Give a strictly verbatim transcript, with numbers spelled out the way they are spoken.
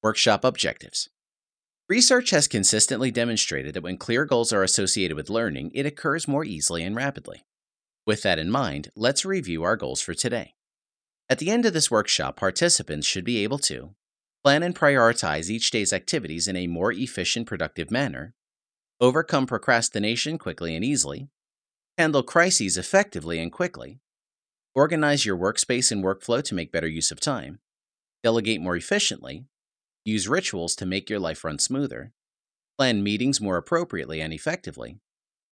Workshop objectives. Research has consistently demonstrated that when clear goals are associated with learning, it occurs more easily and rapidly. With that in mind, let's review our goals for today. At the end of this workshop, participants should be able to plan and prioritize each day's activities in a more efficient, productive manner, overcome procrastination quickly and easily, handle crises effectively and quickly, organize your workspace and workflow to make better use of time, delegate more efficiently, use rituals to make your life run smoother, plan meetings more appropriately and effectively,